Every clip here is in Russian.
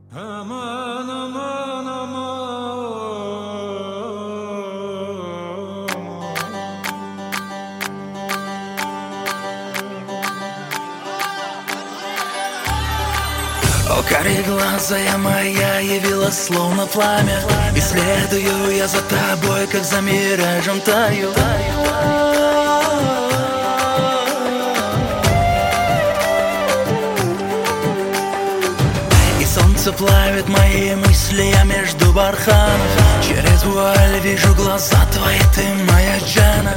Aman aman aman. О, кореглазая моя явилась словно пламя, и следую я за тобой, как за миражем таю. И солнце плавит мои мысли, я между барханов. Через вуаль вижу глаза твои, ты моя Джана.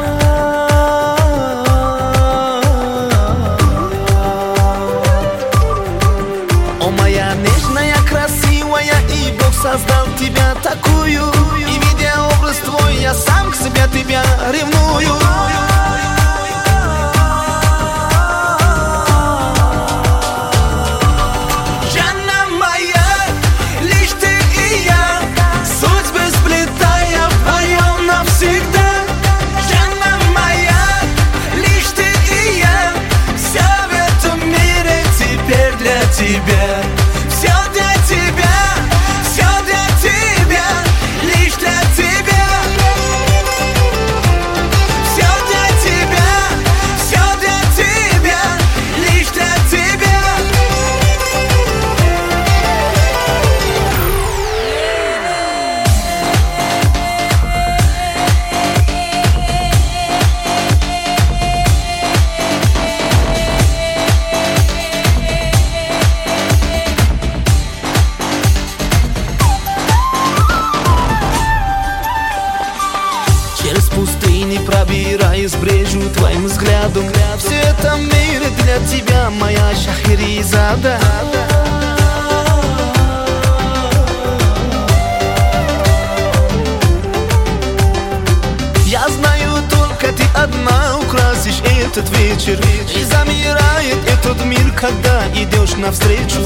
О, моя нежная, красивая, и Бог создал тебя такую. И видя образ твой, я сам к себе тебя ревную. Джана моя, лишь ты и я, судьбы сплетая вдвоем навсегда. Джана моя, лишь ты и я, все в этом мире теперь для тебя. Все для тебя, все для тебя, лишь для тебя. Все для тебя, все для тебя, лишь для тебя. Через пустыни пробираюсь, брежу твоим взглядом. Все это мир для тебя, моя Шахерезада. Я знаю, только ты одна украсишь этот вечер, и замирает этот мир, когда идешь навстречу.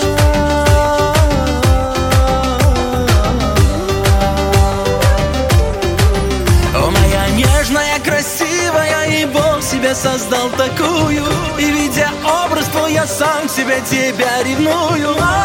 О, моя нежная, красивая, и Бог себя создал такую. И видя образ твой, я сам себя тебя ревную.